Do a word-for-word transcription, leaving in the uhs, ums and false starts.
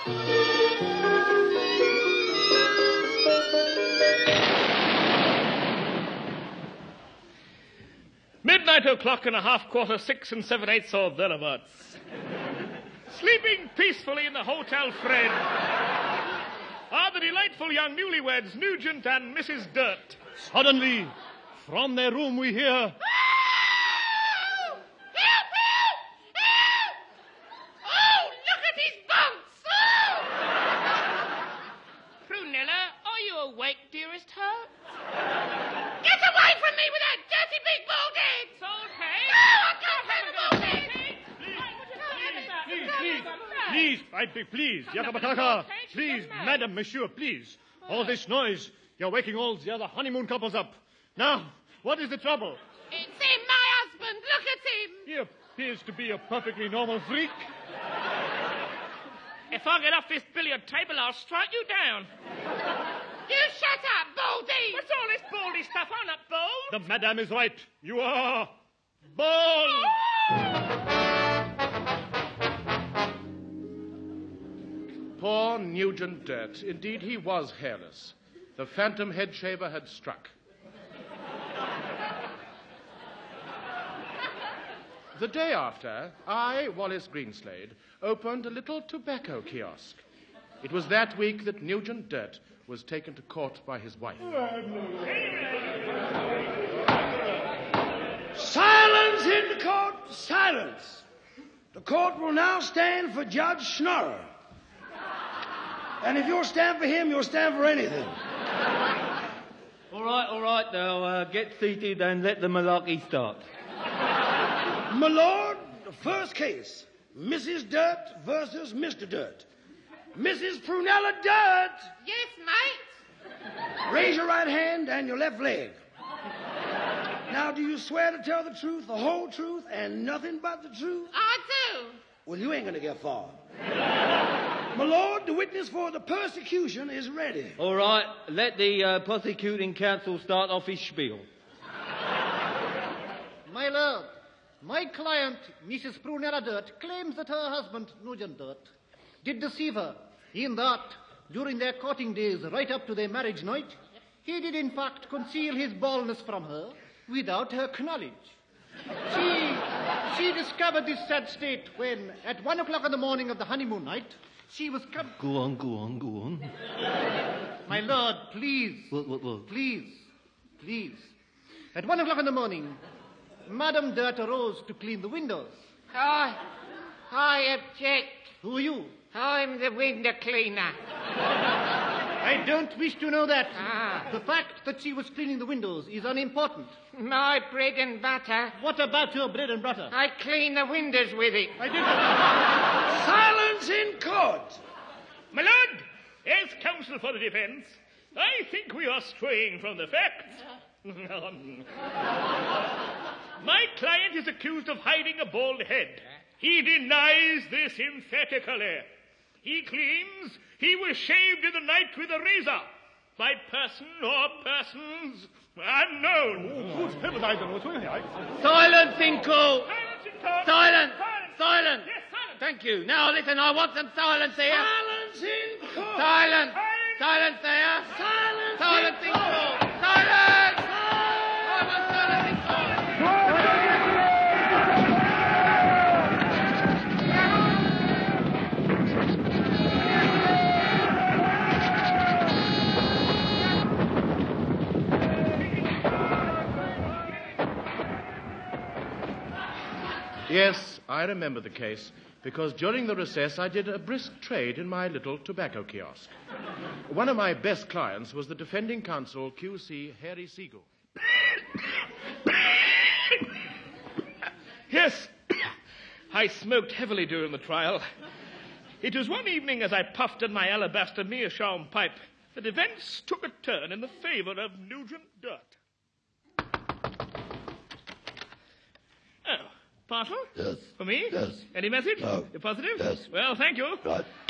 Midnight o'clock and a half quarter six and seven eighths or thereabouts. Sleeping peacefully in the Hotel Fred are the delightful young newlyweds, Nugent and Missus Dirt. Suddenly, from their room we hear... Help! Help! Help! Oh, look at his bumps! Oh! Prunella, are you awake, dearest heart? Get away from me with that dirty big bald head! It's okay. No, I can't have a bald head! Please, please, please, I beg, please, Yakabataka, please, madam, monsieur, please. All this noise, you're waking all the other honeymoon couples up. Now, what is the trouble? It's him, my husband. Look at him. He appears to be a perfectly normal freak. If I get off this billiard table, I'll strike you down. You shut up, Baldy. What's all this baldy stuff? I'm not bold. The madam is right. You are bald. Poor Nugent Dirt. Indeed, he was hairless. The phantom head shaver had struck. The day after, I, Wallace Greenslade, opened a little tobacco kiosk. It was that week that Nugent Dirt was taken to court by his wife. Silence in the court! Silence! The court will now stand for Judge Schnorrer. And if you'll stand for him, you'll stand for anything. All right, all right, now uh, get seated and let the malarkey start. My lord, the first case, Missus Dirt versus Mister Dirt. Missus Prunella Dirt! Yes, mate? Raise your right hand and your left leg. Now, do you swear to tell the truth, the whole truth, and nothing but the truth? I do. Well, you ain't gonna get far. My lord, the witness for the persecution is ready. All right, let the uh, prosecuting counsel start off his spiel. My lord, my client, Missus Prunella Dirt, claims that her husband, Nugent Dirt, did deceive her in that, during their courting days right up to their marriage night, he did in fact conceal his baldness from her without her knowledge. She, she discovered this sad state when, at one o'clock in the morning of the honeymoon night, she was come... Go on, go on, go on. My lord, please. What, what, what? Please, please. At one o'clock in the morning, Madame Dirt arose to clean the windows. I, I object. Who are you? I'm the window cleaner. I don't wish to know that. Ah. The fact that she was cleaning the windows is unimportant. My bread and butter. What about your bread and butter? I clean the windows with it. I did Silence in court! My lord, as counsel for the defence, I think we are straying from the facts. My client is accused of hiding a bald head. He denies this emphatically. He claims he was shaved in the night with a razor by person or persons unknown. Good heavens, I don't know what's going on. Silence in court! Silence in court. Silence! Silence! Silence! Yes, silence. Thank you. Now listen, I want some silence here. Silence in court! Silence! Silence there! Silence, Silence in court! Silence! I want silence in court! Yes, I remember the case, because during the recess I did a brisk trade in my little tobacco kiosk. One of my best clients was the defending counsel, Q C Harry Siegel. Yes, I smoked heavily during the trial. It was one evening as I puffed at my alabaster meerschaum pipe that events took a turn in the favour of Nugent Dirt. Oh, parcel? Yes. For me? Yes. Any message? No. You're positive? Yes. Well, thank you. Right.